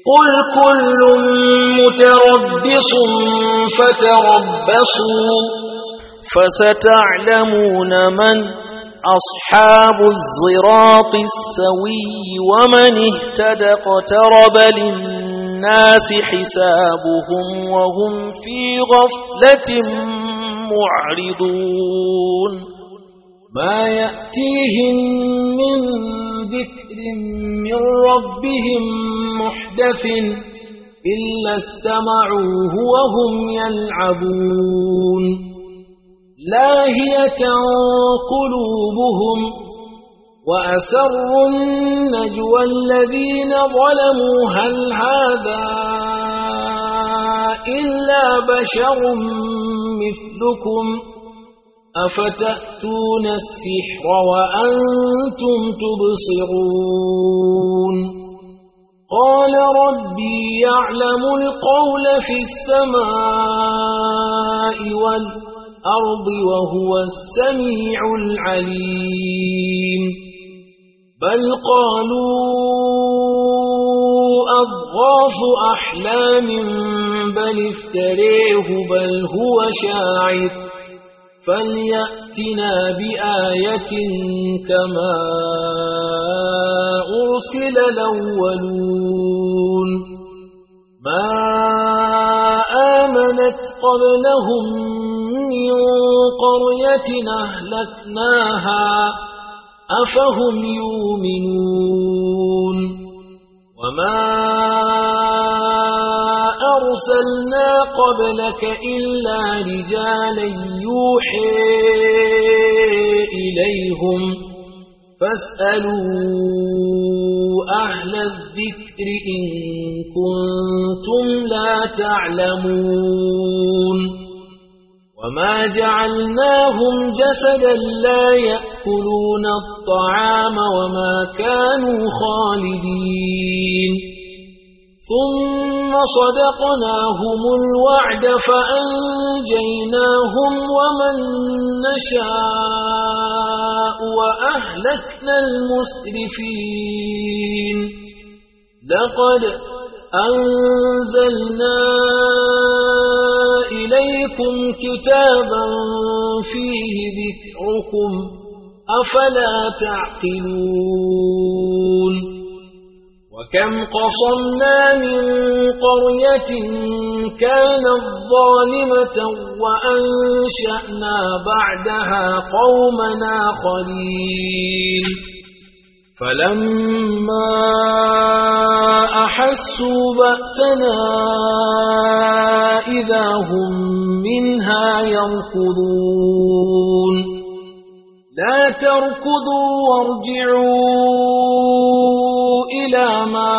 قل كل متربص فتربصوا فستعلمون من أصحاب الصراط السوي ومن اهتدى. اقترب للناس حسابهم وهم في غفلة معرضون ما يأتيهم من ذكر من ربهم محدث إلا استمعوه وهم يلعبون لاهية قلوبهم وأسروا النجوى الذين ظلموا هل هذا إلا بشر مثلكم أفتأتون السحر وأنتم تبصرون قال ربي يعلم القول في السماء والأرض وهو السميع العليم بل قالوا أضغاث أحلام بل افتريه بل هو شاعر فليأتنا بآية كما أرسل الأولون ما آمنت قبلهم من قرية أهلكناها أفهم يؤمنون وما أرسلنا قبلك إلا رجالا يوحي إليهم فاسألوا أهل الذكر إن كنتم لا تعلمون وما جعلناهم جسدا لا يأكلون الطعام وما كانوا خالدين ثم صدقناهم الوعد فأنجيناهم ومن نشاء وأهلكنا المسرفين لقد أنزلنا إليكم كتابا فيه ذكركم أفلا تعقلون وكم قصمنا من قرية كانت ظالمة وأنشأنا بعدها قومنا آخرين فلما أحسوا بأسنا إذا هم منها يركضون لا تركضوا وارجعوا إلى ما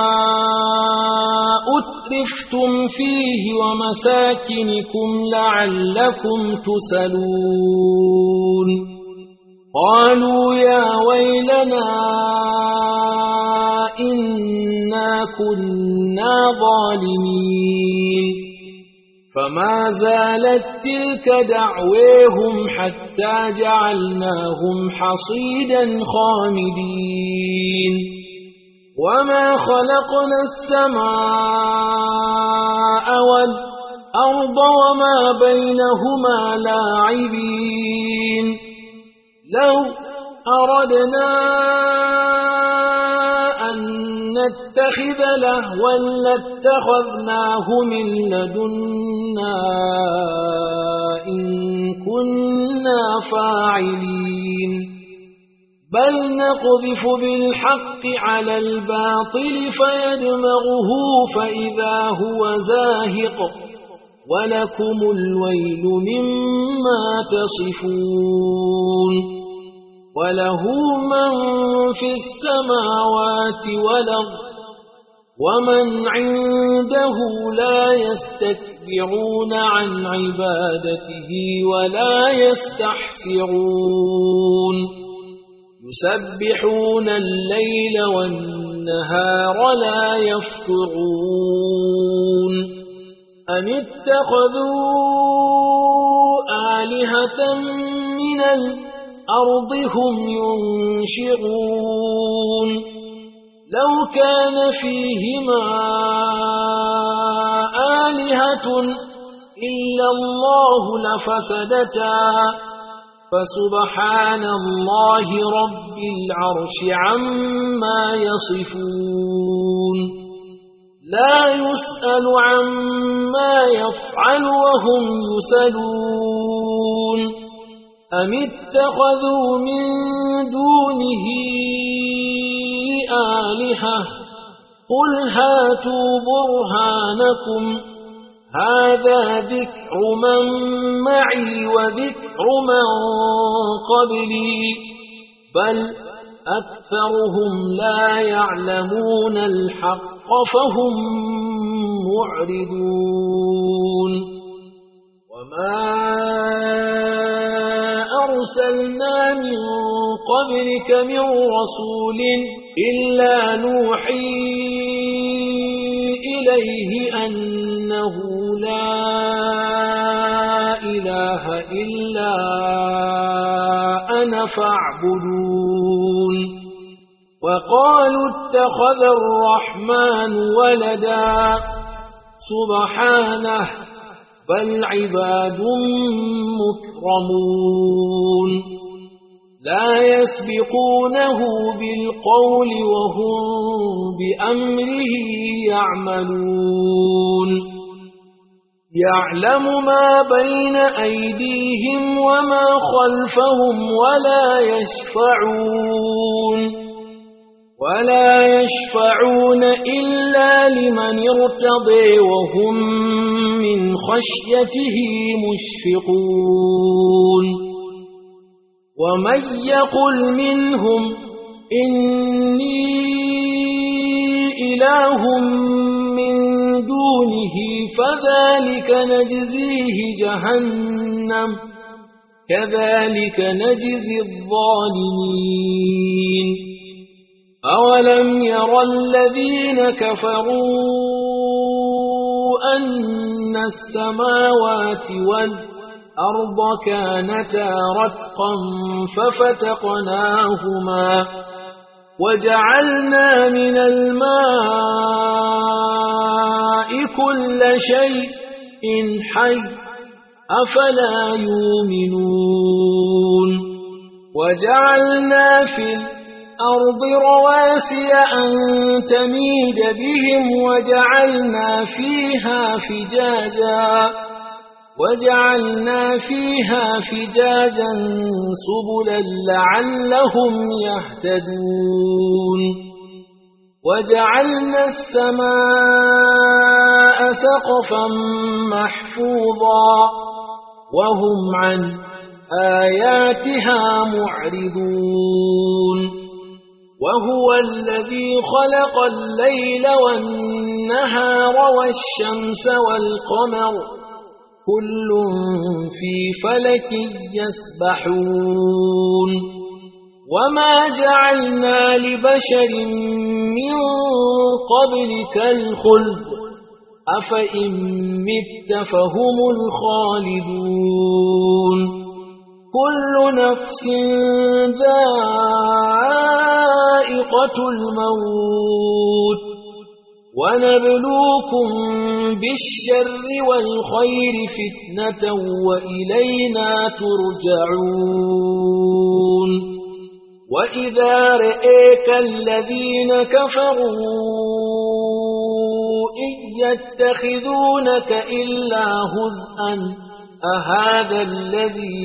أترفتم فيه ومساكنكم لعلكم تسألون قالوا يا ويلنا إنا كنا ظالمين فما زالت تلك دعويهم حتى جعلناهم حصيدا خامدين وما خلقنا السماء والأرض وما بينهما لاعبين لو أردنا أن نتخذ لهوا لاتخذناه من لدنا إن كنا فاعلين بل نقذف بالحق على الباطل فيدمغه فإذا هو زاهق ولكم الويل مما تصفون وله من في السماوات والأرض ومن عنده لا يستكبرون عن عبادته ولا يستحسرون يسبحون الليل والنهار لا يفترون أم اتخذوا آلهة من الأرض هم ينشرون لو كان فيهما آلهة إلا الله لفسدتا فسبحان الله رب العرش عما يصفون لا يسأل عما يفعل وهم يسألون أم اتخذوا من دونه آلهة قل هاتوا برهانكم هذا ذكر من معي وذكر من قبلي بل أكثرهم لا يعلمون الحق فهم معرضون وما أرسلنا من قبلك من رسول إلا نوحي إليه أنه لا إله إلا أنا فاعبدون وقالوا اتخذ الرحمن ولدا سبحانه بل عباد مكرمون لا يسبقونه بالقول وهم بأمره يعملون يعلم ما بين أيديهم وما خلفهم ولا يشفعون إلا لمن ارتضي وهم من خشيته مشفقون ومن يقل منهم إني إله من دونه فذلك نجزيه جهنم كذلك نجزي الظالمين أولم يرى الذين كفروا أن السماوات والأرض كانتا رتقا ففتقناهما وجعلنا من الماء كل شيء حي أفلا يؤمنون وجعلنا في الأرض رواسي أن تميد بهم وجعلنا فيها فجاجا سبلا لعلهم يهتدون وجعلنا السماء سقفا محفوظا وهم عن آياتها معرضون وهو الذي خلق الليل والنهار والشمس والقمر كل في فلك يسبحون وما جعلنا لبشر من قبلك الخلد أفإن مت فهم الخالدون كل نفس ذائقة الموت ونبلوكم بالشر والخير فتنة وإلينا ترجعون وإذا رأيك الذين كفروا إن يتخذونك إلا هزءا أهذا الذي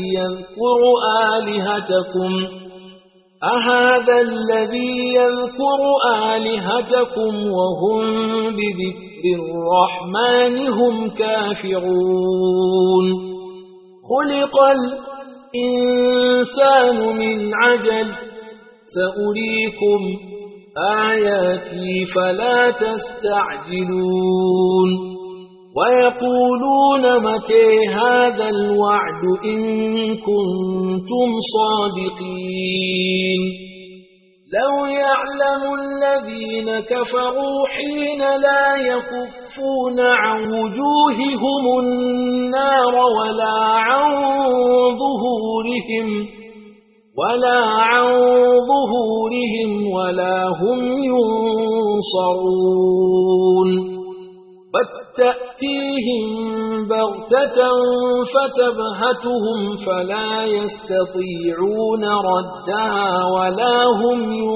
يذكر آلهتكم وهم بذكر الرحمن هم كافرون خلق الإنسان من عجل سأريكم آياتي فلا تستعجلون ويقولون متى هذا الوعد إن كنتم صادقين لو يعلم الذين كفروا حين لا يكفون عن وجوههم النار ولا عن ظهورهم ولا هم ينصرون تأتيهم بغتة فتبهتهم فلا يستطيعون ردها ولا هم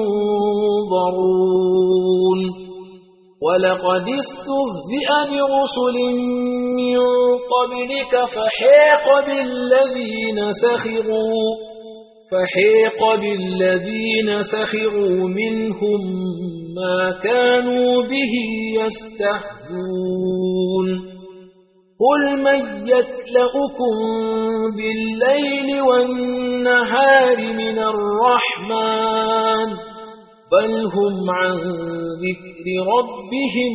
ينظرون ولقد استهزئ برسل من قبلك فحيق بالذين سخروا منهم ما كانوا به يستهزون قل من يكلؤكم بالليل والنهار من الرحمن بل هم عن ذكر ربهم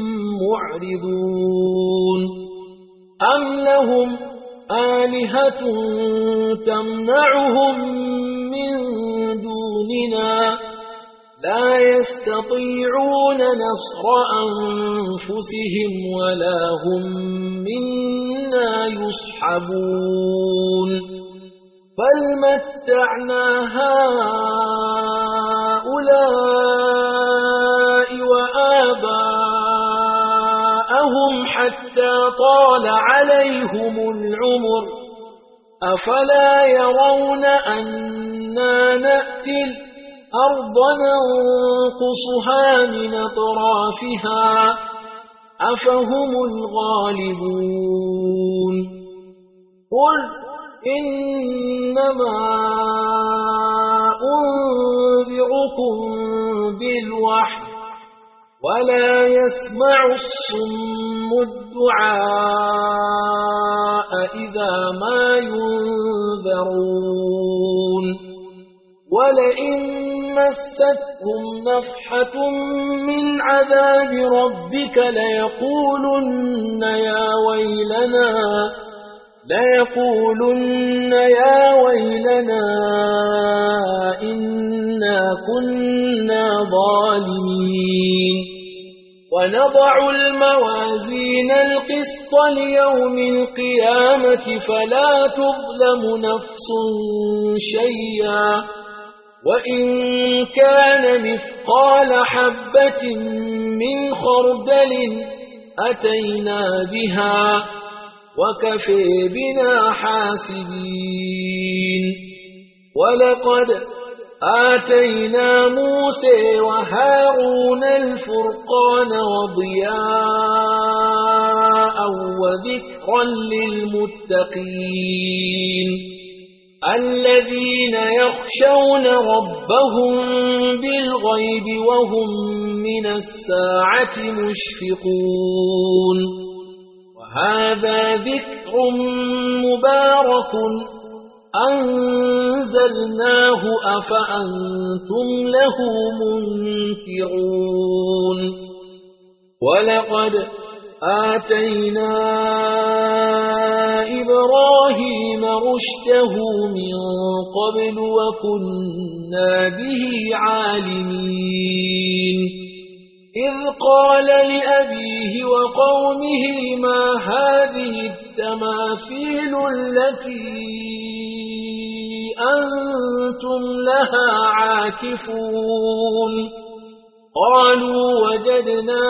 معرضون أم لهم آلهة تمنعهم من دوننا لا يستطيعون نصر أنفسهم ولا هم منا يصحبون بل متعنا هؤلاء وآباءهم حتى طال عليهم العمر أفلا يرون أنا نأتي الأرض ننقصها من أطرافها أفهم الغالبون قل إنما أنذركم بالوحي ولا يسمع الصم الدعاء إذا ما ينذرون ولئن مستهم نفحة من عذاب ربك ليقولن يا ويلنا إنا كنا ظالمين ونضع الموازين القسط ليوم القيامة فلا تظلم نفس شيئا وإن كان مثقال حبة من خردل أتينا بها وكفي بنا حاسبين ولقد آتينا موسى وهارون الفرقان وضياء وذكرا للمتقين الذين يخشون ربهم بالغيب وهم من الساعة مشفقون وهذا ذكر مبارك أنزلناه أفأنتم له منكرون ولقد آتينا إبراهيم رشده من قبل وكنا به عالمين إذ قال لأبيه وقومه ما هذه التماثيل التي أنتم لها عاكفون قالوا وجدنا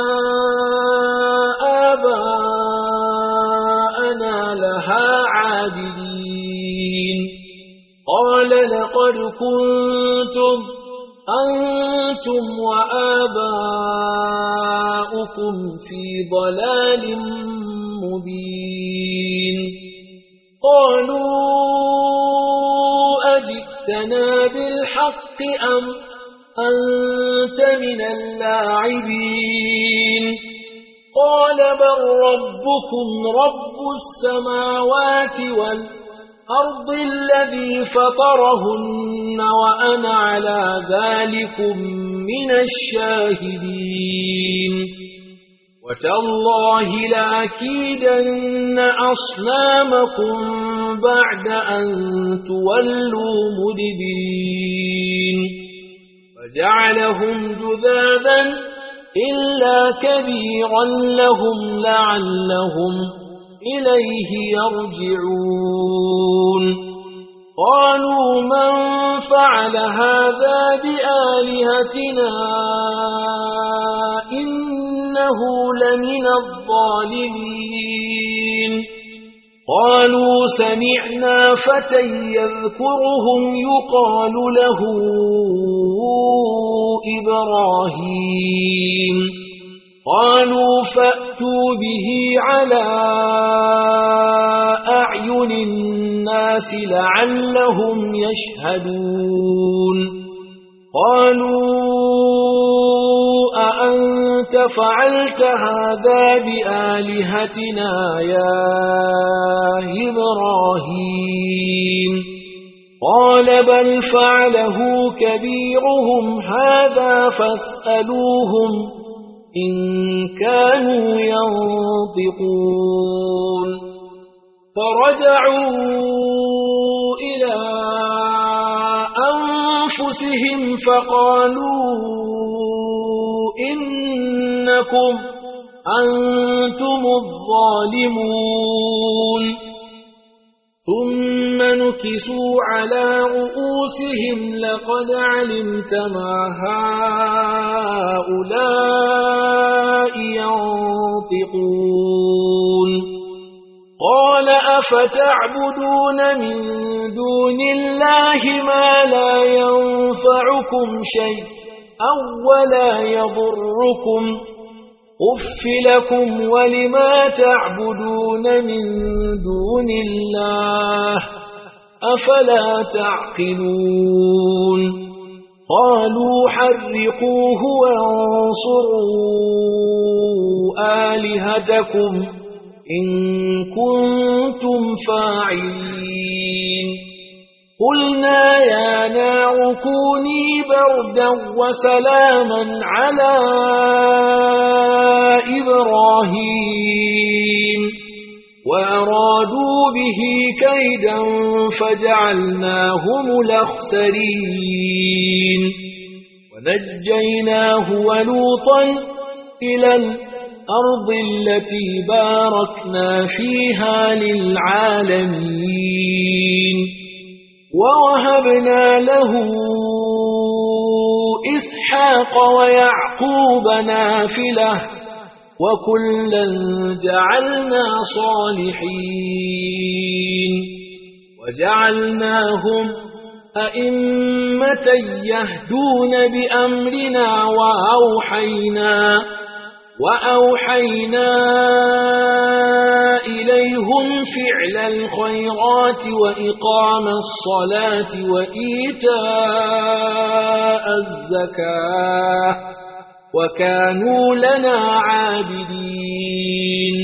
آباءنا لها عابدين قال لقد كنتم أنتم وآباؤكم في ضلال مبين قالوا أجئتنا بالحق أم أنت من اللاعبين قال بل ربكم رب السماوات والأرض الذي فطرهن وأنا على ذلكم من الشاهدين وتالله لأكيدن أصنامكم بعد أن تولوا مدبرين فجعلهم جذاذا إلا كبيرا لهم لعلهم إليه يرجعون قالوا من فعل هذا بآلهتنا إنه إنه لمن الظالمين قالوا سمعنا فتى يذكرهم يقال له إبراهيم قالوا فأتوا به على أعين الناس لعلهم يشهدون قالوا أأنت فعلت هذا بآلهتنا يا إبراهيم قال بل فعله كبيرهم هذا فاسألوهم إن كانوا ينطقون فرجعوا إلى أنفسهم فقالوا إنكم أنتم الظالمون ثم نكسوا على رؤوسهم لقد علمت ما هؤلاء ينطقون قال أفتعبدون من دون الله ما لا ينفعكم شيء أو ولا يضركم أف لكم ولما تعبدون من دون الله أفلا تعقلون قالوا حرقوه وانصروا آلهتكم إن كنتم فاعلين قلنا يا نار كوني بردا وسلاما على إبراهيم وأرادوا به كيدا فجعلناهم الأخسرين ونجيناه ولوطا إلى الأرض التي باركنا فيها للعالمين ووهبنا له إسحاق ويعقوب نافلة وكلا جعلنا صالحين وجعلناهم أئمة يهدون بأمرنا وأوحينا إليهم فعل الخيرات وإقام الصلاة وإيتاء الزكاة وكانوا لنا عابدين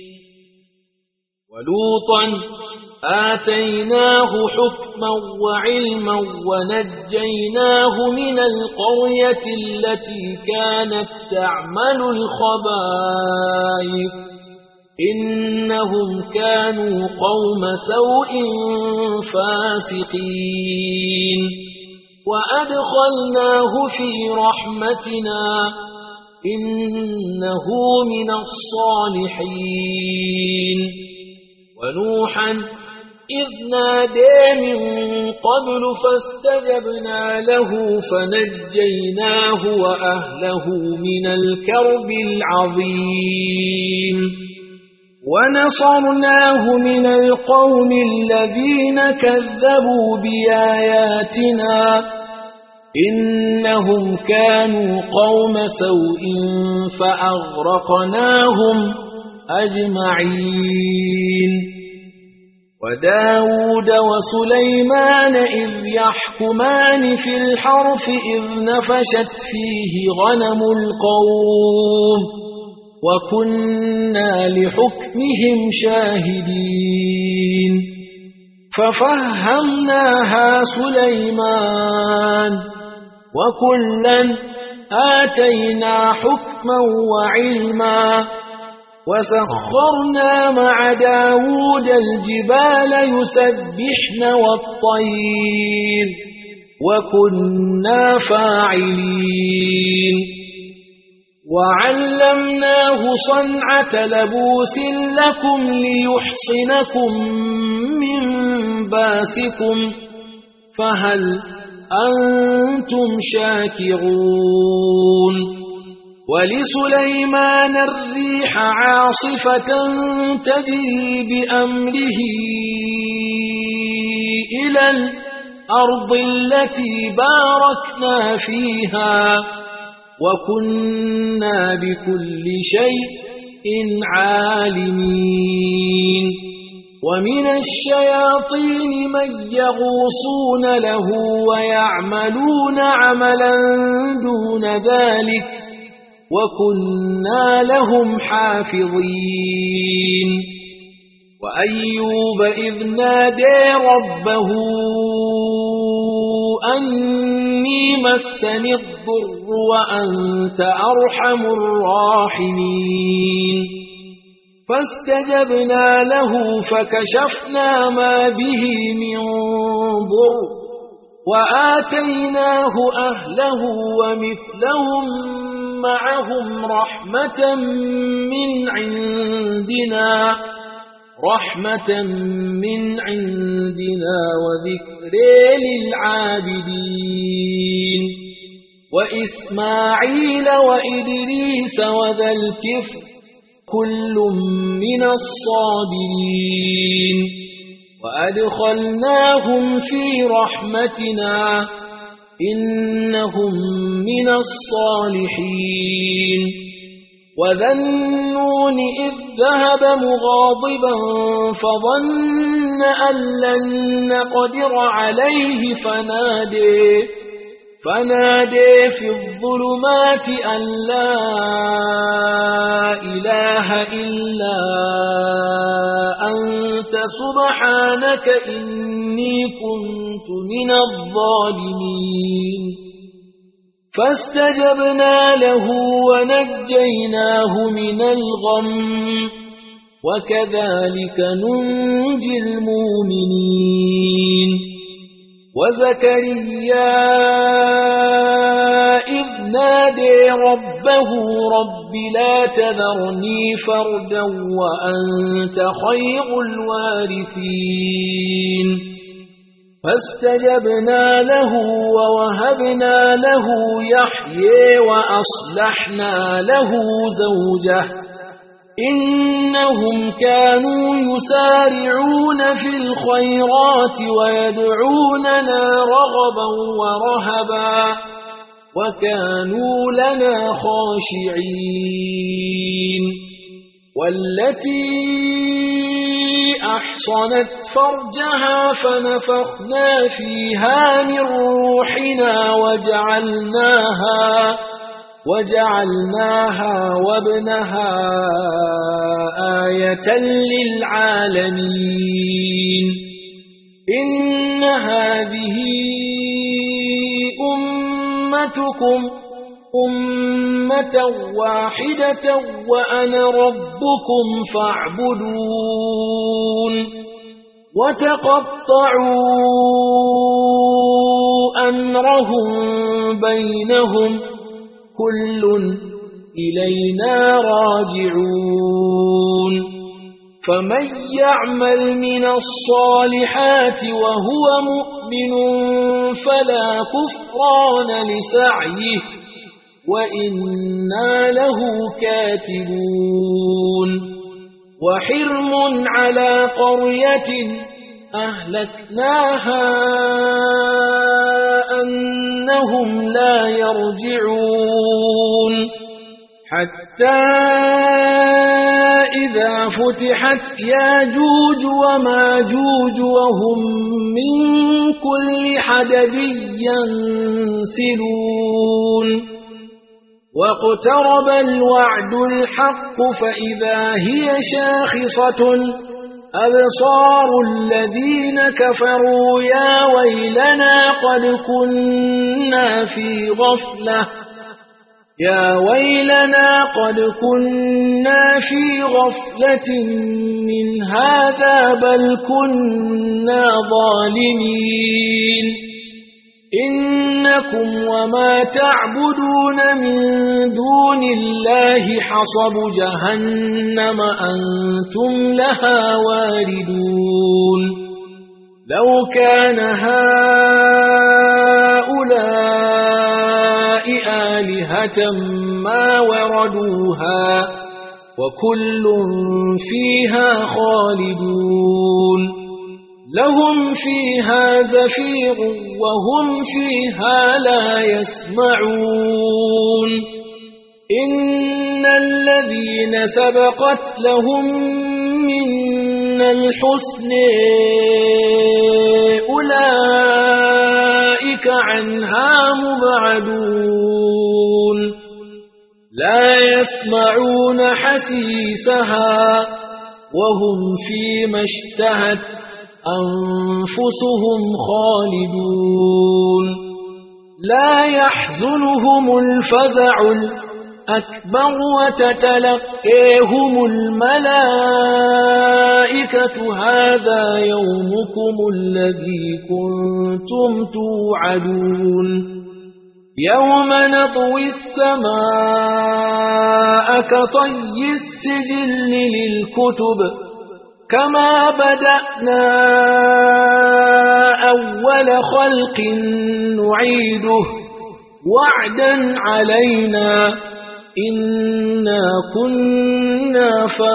ولوطا آتيناه حكما وعلما ونجيناه من القرية التي كانت تعمل الخبائث إنهم كانوا قوم سوء فاسقين وأدخلناه في رحمتنا إنه من الصالحين ونوحا إذ نادى من قبل فاستجبنا له فنجيناه وأهله من الكرب العظيم ونصرناه من القوم الذين كذبوا بآياتنا إنهم كانوا قوم سوء فأغرقناهم أجمعين وداود وسليمان إذ يحكمان في الحرث إذ نفشت فيه غنم القوم وكنا لحكمهم شاهدين ففهمناها سليمان وكلا آتينا حكما وعلما وسخرنا مع داود الجبال يسبحن والطير وكنا فاعلين وعلمناه صنعة لبوس لكم ليحصنكم من باسكم فهل أنتم شاكرون ولسليمان الريح عاصفة تجري بأمره إلى الأرض التي باركنا فيها وكنا بكل شيء عالمين ومن الشياطين من يغوصون له ويعملون عملا دون ذلك وكنا لهم حافظين وأيوب إذ نادى ربه أني مسني الضر وأنت أرحم الراحمين فاستجبنا له فكشفنا ما به من ضر وآتيناه أهله ومثلهم معهم رحمة من عندنا وذكر للعابدين وإسماعيل وإدريس وذا الكفر كل من الصابرين وأدخلناهم في رحمتنا إنهم من الصالحين وذا النون إذ ذهب مغاضبا فظن أن لن نقدر عليه فنادى في الظلمات أن لا إله إلا أنت سبحانك إني كنت من الظالمين فاستجبنا له ونجيناه من الغم وكذلك ننجي المؤمنين وزكريا إذ نادى ربه رب لا تذرني فردا وأنت خير الوارثين فاستجبنا له ووهبنا له يحيى وأصلحنا له زوجه إنهم كانوا يسارعون في الخيرات ويدعوننا رغبا ورهبا وكانوا لنا خاشعين والتي أحصنت فرجها فنفخنا فيها من روحنا وجعلناها وابنها آية للعالمين إن هذه أمتكم أمة واحدة وأنا ربكم فاعبدون وتقطعوا أمرهم بينهم كل إلينا راجعون فمن يعمل من الصالحات وهو مؤمن فلا كفران لسعيه وإنا له كاتبون وحرم على قرية أهلكناها أنهم لا يرجعون حتى إذا فتحت ياجوج وماجوج وهم من كل حدب ينسلون واقترب الوعد الحق فإذا هي شاخصة أبصار الذين كفروا يا ويلنا قد كنا في غفلة من هذا بل كنا ظالمين إنكم وما تعبدون من دون الله حصب جهنم أنتم لها واردون لو كان هؤلاء آلهة فاكهة ما وردوها وكل فيها خالدون لهم فيها زفير وهم فيها لا يسمعون إن الذين سبقت لهم منا الحسن أولئك عنها مبعدون لا يسمعون حسيسها وهم فيما اشتهت أنفسهم خالدون لا يحزنهم الفزع الأكبر وتتلقيهم الملائكة هذا يومكم الذي كنتم توعدون يوم نطوي السماء كطي السجل للكتب كما بدأنا أول خلق نعيده وعدا علينا إنا كنا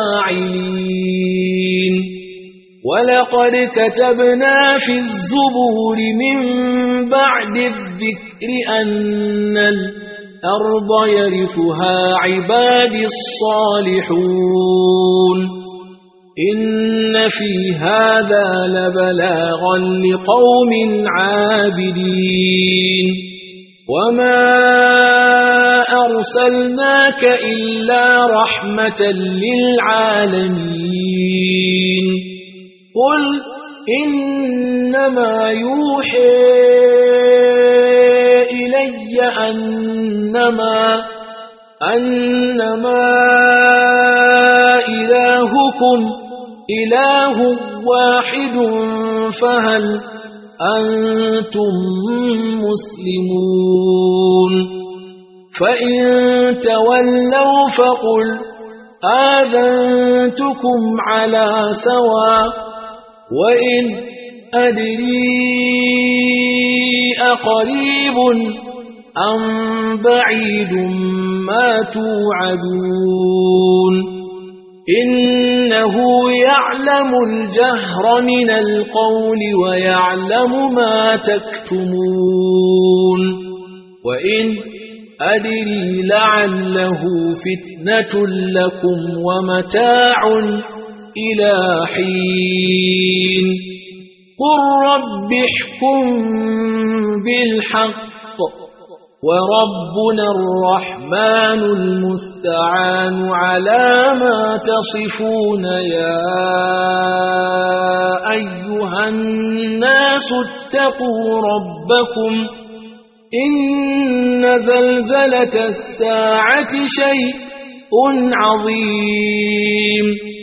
فاعلين ولقد كتبنا في الزبور من بعد الذكر أن الأرض يرثها عبادي الصالحون إن في هذا لبلاغا لقوم عابدين وما أرسلناك إلا رحمة للعالمين قل إنما يوحي إلي أنما إلهكم إله واحد فهل أنتم مسلمون فإن تولوا فقل آذنتكم على سواء وإن أدري أقريب أم بعيد ما توعدون إنه يعلم الجهر من القول ويعلم ما تكتمون وإن أدري لعله فتنة لكم ومتاع إلى حين قل رب احكم بالحق وربنا الرحمن المستعان على ما تصفون يا أيها الناس اتقوا ربكم إن زلزلة الساعة شيء عظيم